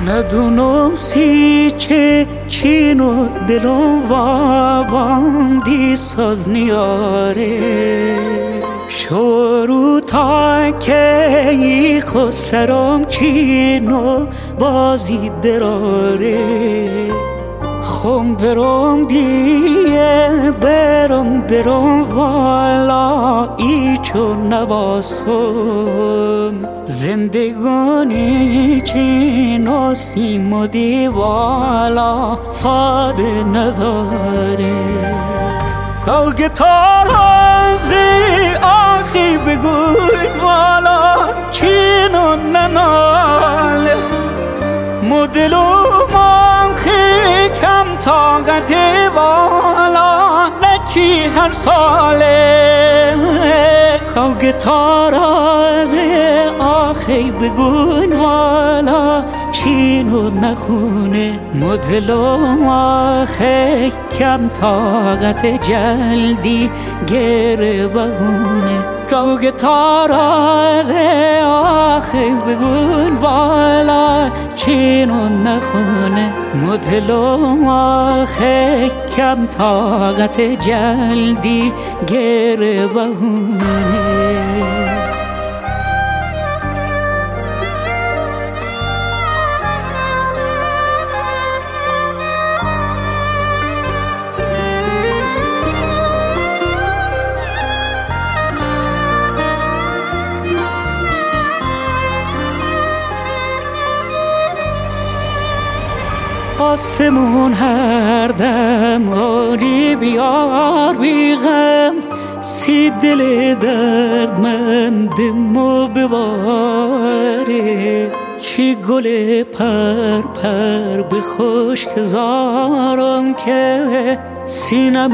ندونم چه چین و دلم واباندی ساز نیاره شروع تا که ای خسرم چین و بازی دراره خم برم دیه برم والا ای چون نواسم زندگانی چین و سیم و دیوالا فاد نداره که گتار هزی آخی بگوی والا چین و نناله مدلو منخی کم طاقت والا نچی هر ساله که گتار هزی آخی بگوی والا چین و نخونه مدلو آخی کم طاقت جلدی گره بهونه که تاراز آخی بگون بالا چین و نخونه مدلو آخی کم طاقت جلدی گره بهونه آسمون هر دم آری بیار بیغم سی دل دردمندمو بباره چی گل پر به خشک زارم که سینم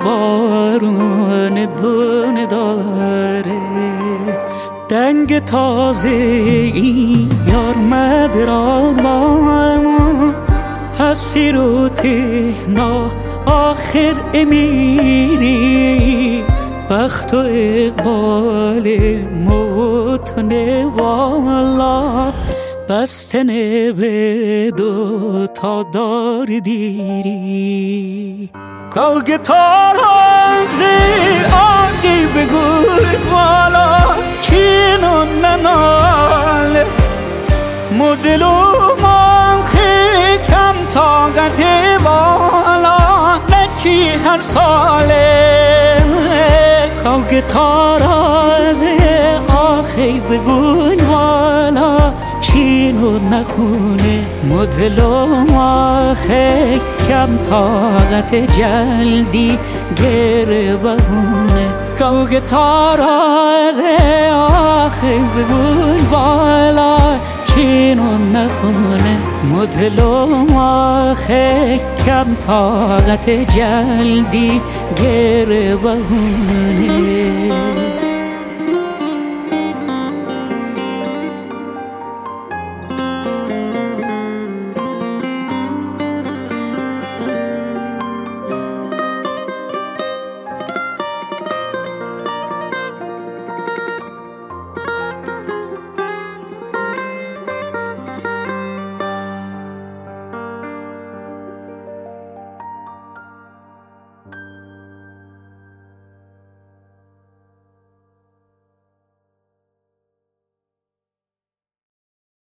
بارون دونه داره دنگ تازه این یار مدرامم حسیر و تهنا آخر امیری بخت و اقبال موتنه والا بستنه به دو تا دار دیری که گتار هزی آخی بگوی والا چین و نناله مدلو منخی کم طاقت بالا نچی هر ساله که گتار از آخی بگون والا چین و نخونه مدلو آخی کم طاقت جلدی گره بهونه که گتار از آخی بگون والا چین و نخونه مدلو آخی کم طاقت جلدی گره بهونه